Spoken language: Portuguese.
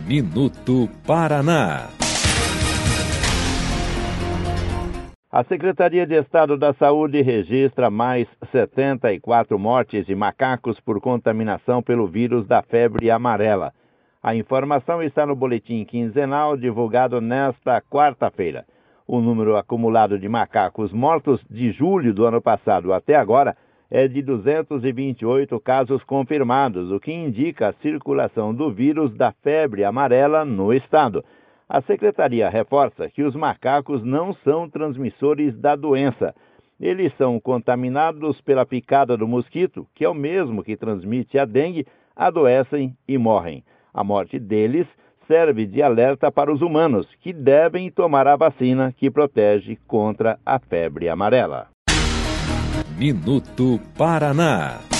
Minuto Paraná. A Secretaria de Estado da Saúde registra mais 74 mortes de macacos por contaminação pelo vírus da febre amarela. A informação está no boletim quinzenal divulgado nesta quarta-feira. O número acumulado de macacos mortos de julho do ano passado até agora é de 228 casos confirmados, o que indica a circulação do vírus da febre amarela no estado. A Secretaria reforça que os macacos não são transmissores da doença. Eles são contaminados pela picada do mosquito, que é o mesmo que transmite a dengue, adoecem e morrem. A morte deles serve de alerta para os humanos, que devem tomar a vacina que protege contra a febre amarela. Minuto Paraná.